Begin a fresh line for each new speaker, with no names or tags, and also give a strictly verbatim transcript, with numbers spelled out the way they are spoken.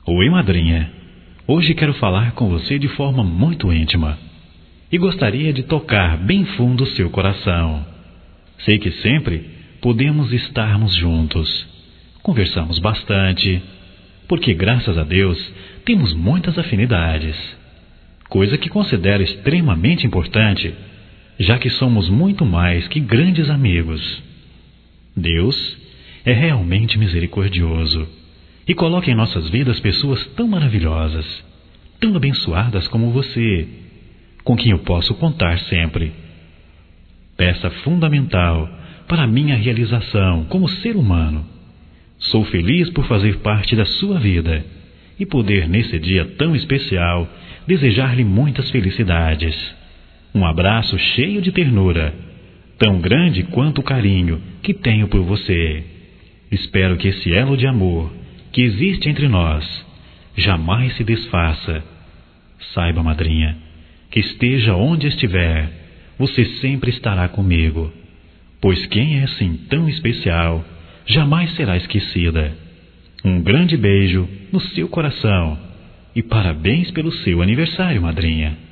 Oi, madrinha. Hoje quero falar com você de forma muito íntima e gostaria de tocar bem fundo o seu coração. Sei que sempre podemos estarmos juntos. Conversamos bastante, porque graças a Deus temos muitas afinidades, coisa que considero extremamente importante, já que somos muito mais que grandes amigos. Deus é realmente misericordioso e coloca em nossas vidas pessoas tão maravilhosas, tão abençoadas como você, com quem eu posso contar sempre. Peça fundamental para a minha realização como ser humano. Sou feliz por fazer parte da sua vida e poder, nesse dia tão especial, desejar-lhe muitas felicidades. Um abraço cheio de ternura, tão grande quanto o carinho que tenho por você. Espero que esse elo de amor que existe entre nós jamais se desfaça. Saiba, madrinha, que esteja onde estiver, você sempre estará comigo, pois quem é assim tão especial jamais será esquecida. Um grande beijo no seu coração e parabéns pelo seu aniversário, madrinha.